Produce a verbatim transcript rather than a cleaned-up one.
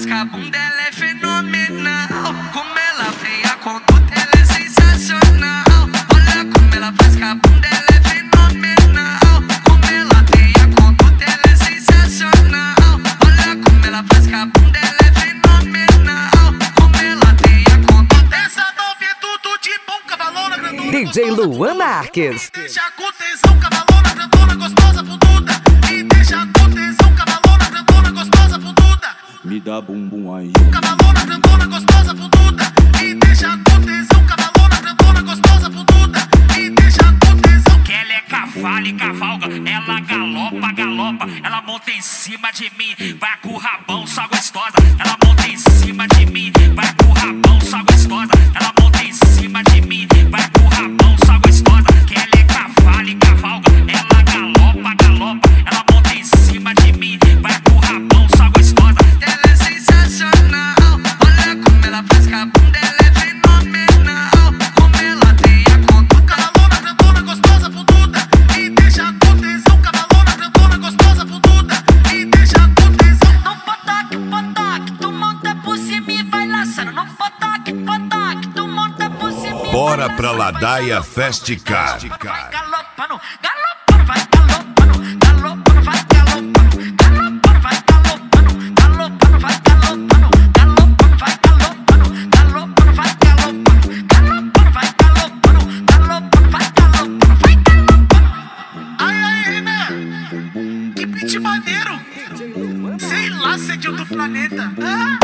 faz com a bunda, ela é fenomenal. Como ela vem a conduta, ela é sensacional. Olha como ela faz com a bunda, ela é fenomenal. Como ela vem a conduta, ela é sensacional. Olha como ela faz com a bunda, ela é fenomenal. Como ela vem a conduta, essa nova é tudo de bom, cavalona grandona. D J Luan Marques. Deixa com tesão, cavalona grandona, gostosa bunduda. E deixa com tesão, cavalona grandona, gostosa bunduda. Me dá bumbum aí. Cavalona grandona, gostosa bunduda. E deixa com tesão, cavalona grandona, gostosa bunduda. E deixa com tesão. Que ela é cavalo e cavalga, ela galopa, galopa. Ela monta em cima de mim, vai com o rabão, só gostosa. Ela monta em cima de mim, vai com o rabão, só gostosa. Ela monta em cima de mim, vai com o rabão, só gostosa. Que ela é cavalo e cavalga, ela galopa, galopa. Ela monta em cima de mim, vai com o rabão, só gostosa. Ela é sensacional, olha como ela faz com a bunda, ela é fenomenal. Como ela tem a conduta, cavalona grandona, gostosa bunduda. E deixa com tesão, cavalona grandona, gostosa bunduda. E deixa com tesão. Não potoque, potoque, tu monta por cima e vai laçando. Não potoque, potoque, tu monta por cima e Bora pra Ladaia Festicar. vai galopando, galopando, vai galopando, galopando, vai galopando, galopando, vai galopando, galopando, vai galopando, galopando, vai galopando, galopando, vai galopando, galopando, vai galopando, galopando, vai galopando, vai galopando. Ai, ai, Renan, que beat maneiro. Sei lá se é de outro planeta. Ah?